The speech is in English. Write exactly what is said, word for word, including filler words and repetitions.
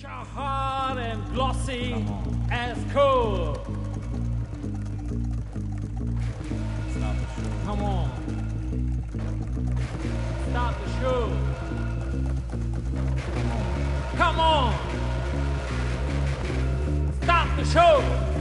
hard and glossy as coal. Come on. Start the show. Come on. Stop the show.